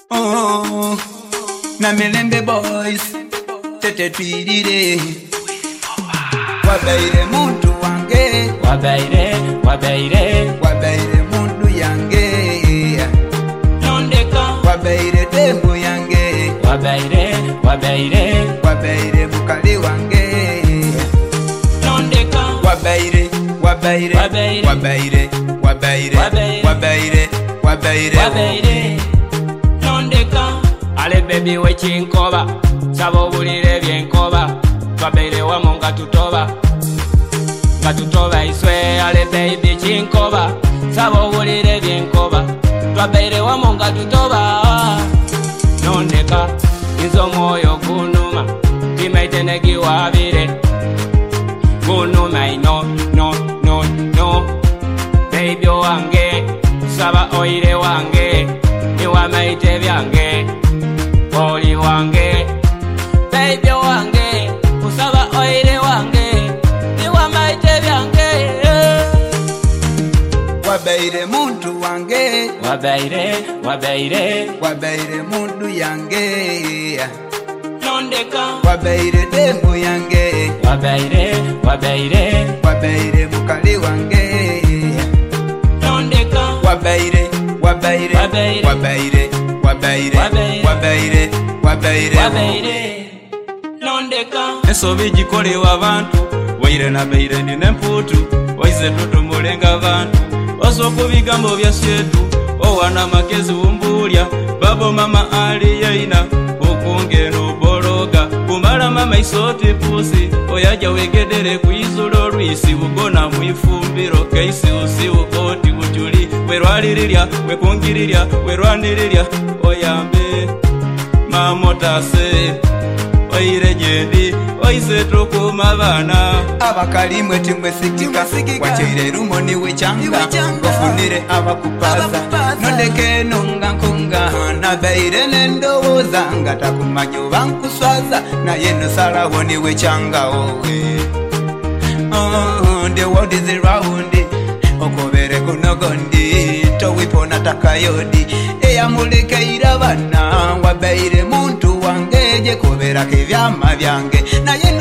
Oh, na Milembe boys tete twirire wabaire muntu wange wabaire muntu yange Nondeka wabaire demo yange wabaire mukali wange Nondeka wabaire Nondeka Ale baby wechinkoba Sabo bulire byenkoba Wabaire wamo nga tutoba iswe Ale baby chinkoba Sabo bulire byenkoba Wabaire wamo nga tutoba Nondeka Izo moyo gunuma Timaitenegi wabire Gunuma no Baby wange Saba oire wange Niwa maite byange Oli wange Baby wange Usaba oire wange Niwa maite byange wabaire muntu wange wabaire muntu yange Nondeka wabaire demo yange wabaire mukali wange Nondeka wabaire Nondeka Ensobi gikolewa abantu waire na baire ni nemputu waize tutumulenga abantu Osoku bigambo bya syetu owana magezi umbulya babo mama ali yaina okungeno boroga kumala mama isoti pusi oyaja wegedere kuizulo lwisi ugona mwifumbiro keisi usi ukoti kujuli werwalirirya wekungirirya werwandirirya oyambe mamotase oire jendi oise tukuma bana abakali mweti mwesikika wacheire rumoni wechanga ngofunire abakupaza nondeke nonga nkonga nabaire nendowoza ngatakumanyo bankuswaza naye nosalawo ni wechanga owe the world is round okobere kunogondi towipona takayodi eyamulekeira bana wabaire muntu wange je kobera kevyama byange naye